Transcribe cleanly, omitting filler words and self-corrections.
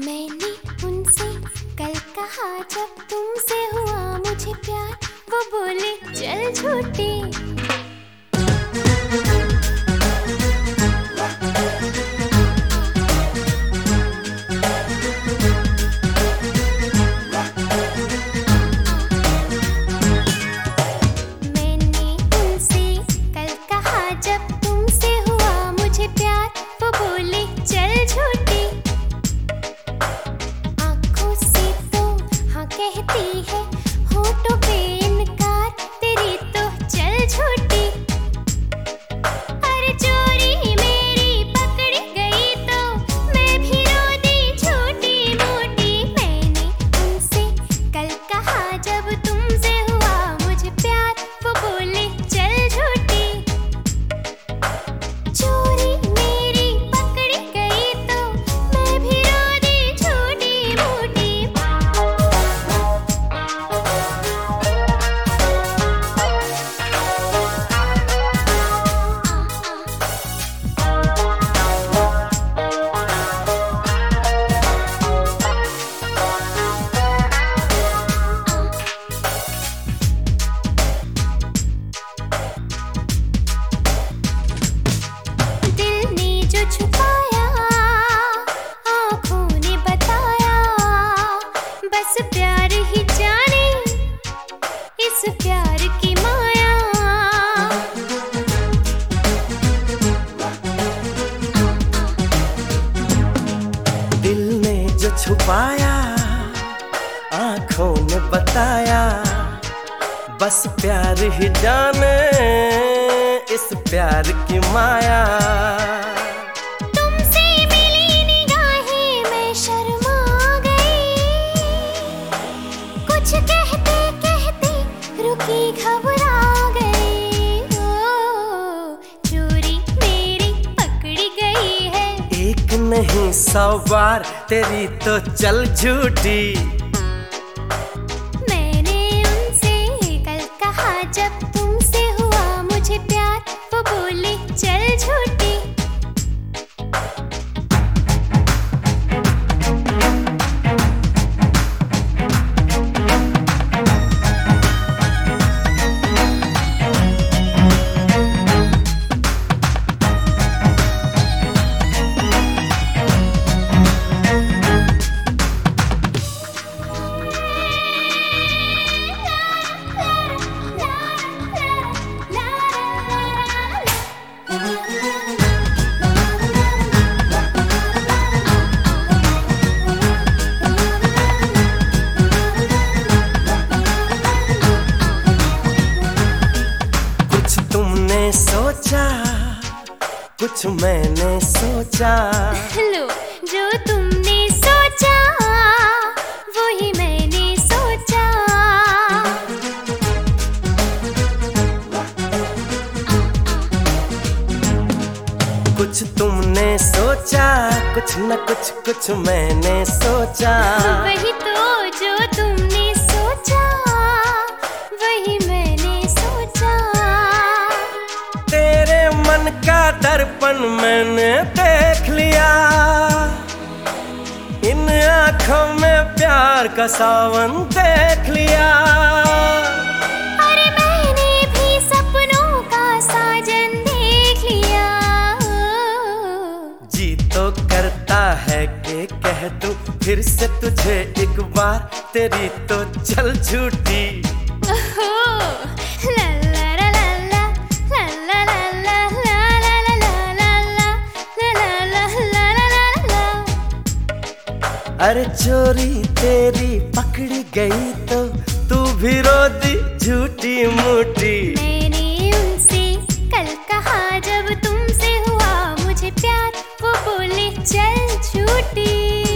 मैंने उनसे कल कहा जब तुमसे हुआ मुझे प्यार, वो बोले चल झूठी। कहती है होठों पे इनकार, तेरी तो चल झूठी। अरे चोरी मेरी पकड़ी गई तो मैं भी रो दी झूठी मूठी। मैंने उनसे कल कहा जब तुमसे हुआ मुझे प्यार, वो बोले चल झूठी। चोरी मेरी पकड़ी गई तो मैं भी रो दी झूठी मूठी। छुपाया आँखों ने बताया, बस प्यार ही जाने इस प्यार की माया। दिल ने जो छुपाया आँखों ने बताया, बस प्यार ही जाने इस प्यार की माया। घबरा गई, ओ चोरी मेरी पकड़ी गई है। एक नहीं 100 बार तेरी तो चल झूठी। मैंने उनसे कल कहा जब तुमसे हुआ मुझे प्यार, वो बोले चल झूठी। सोचा कुछ मैंने सोचा, लो जो तुमने सोचा वही मैंने सोचा। कुछ तुमने सोचा कुछ न कुछ मैंने सोचा। वही तो जो तुमने सोचा वही मैंने सोचा। तेरे मन का दर्पण मैंने देख लिया, इन आँखों में प्यार का सावन देख लिया। अरे मैंने भी सपनों का साजन देख लिया। जी तो करता है कि कह दूं फिर से तुझे एक बार, तेरी तो चल झूठी। अरे चोरी तेरी पकड़ी गई तो तू भी रो दी झूठी मूठी। मैंने उनसे कल कहा जब तुमसे हुआ मुझे प्यार, वो बोले चल झूठी।